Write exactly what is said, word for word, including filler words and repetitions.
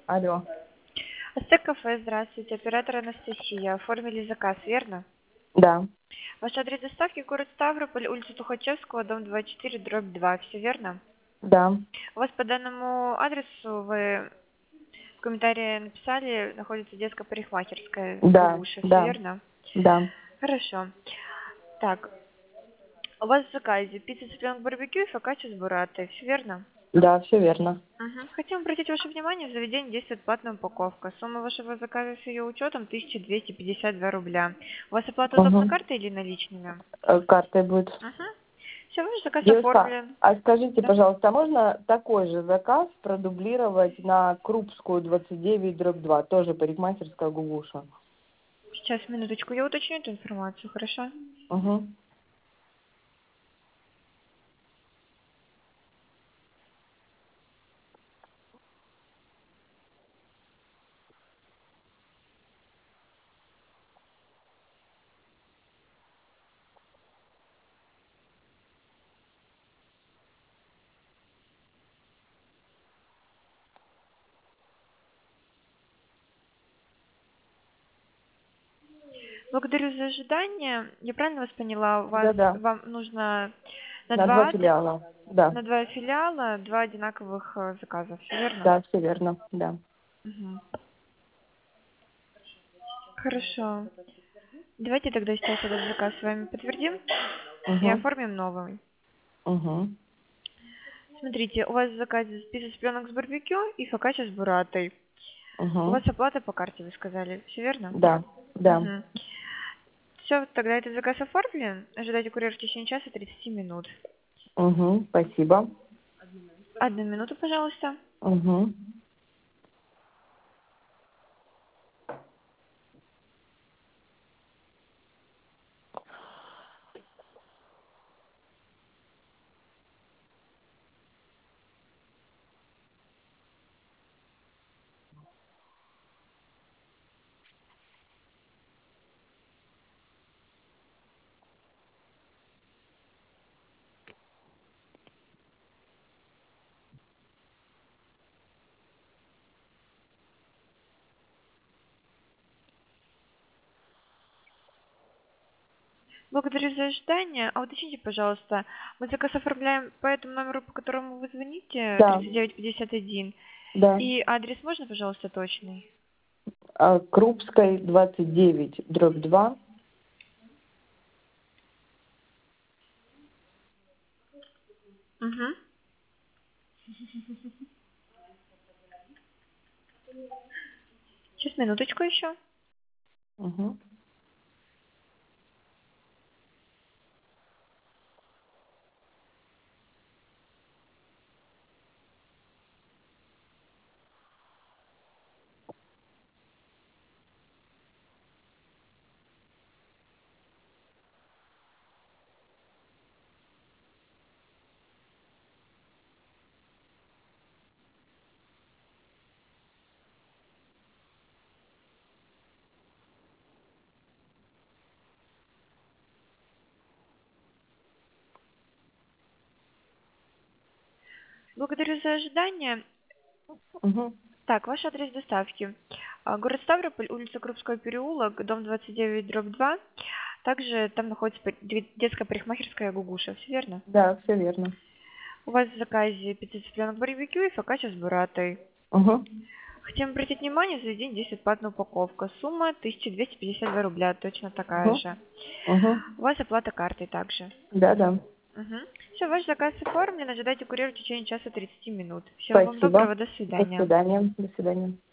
Алло. Астек кафе, здравствуйте. Оператор Анастасия. Оформили заказ, верно? Да, Ваш адрес доставки город Ставрополь, улица Тухачевского, дом двадцать четыре, дробь два. Все верно? да, У вас по данному адресу вы в комментарии написали, находится детская парикмахерская да, Гугуша. Все да, верно? да, Хорошо. Так, у вас в заказе пицца цыпленок барбекю и фокаччо с бураттой. Все верно? да, все верно. Мгм. Хотим обратить ваше внимание, в заведении действует платная упаковка. Сумма вашего заказа с ее учетом тысяча двести пятьдесят два рубля. У вас оплата удобна Угу. картой или наличными? Картой будет. Угу. Все, ваш заказ Девушка, оформлен. а скажите, Да. пожалуйста, а можно такой же заказ продублировать на Крупскую двадцать девять дробь два, тоже парикмахерская Гугуша? Сейчас, минуточку, я уточню эту информацию, хорошо? Угу. Благодарю за ожидание. Я правильно вас поняла? У вас, Да-да, вам нужно на на два два, ад- филиала. Да, на два филиала, два одинаковых э, заказа, все верно? да, все верно, да. Мгм. Хорошо. Давайте тогда сейчас этот заказ с вами подтвердим и Угу, оформим новый. угу, Смотрите, у вас в заказе список пленок с барбекю и фокаччо с буратой. У угу, вас оплата по карте, вы сказали, все верно? да, да. Угу. Все, тогда этот заказ оформлен. Ожидайте курьер в течение часа тридцати минут. Угу, спасибо. Одну минуту, пожалуйста. Угу. Благодарю за ожидание. А уточните, пожалуйста, мы заказ оформляем по этому номеру, по которому вы звоните, Да, тридцать девять пятьдесят один. да. И адрес можно, пожалуйста, точный? А, Крупской двадцать девять дробь два. Угу. Сейчас, минуточку еще. Угу. Благодарю за ожидание. Угу. Так, ваш адрес доставки. А, Город Ставрополь, улица Крупской переулок, дом двадцать девять, дробь два. Также там находится пар- де- детская парикмахерская Гугуша. Все верно? Да, все верно. У вас в заказе пицца цыпленок барбекю и фокаччо с буратой. Угу. Хотим обратить внимание, за день действует платная упаковка. Сумма тысяча двести пятьдесят два рубля, точно такая Угу. же. Угу. У вас оплата картой также. Да, да. Угу. Все, ваш заказ оформлен. Ожидайте курьера в течение часа тридцати минут. Всего вам Спасибо. доброго, до До свидания. свидания. До свидания.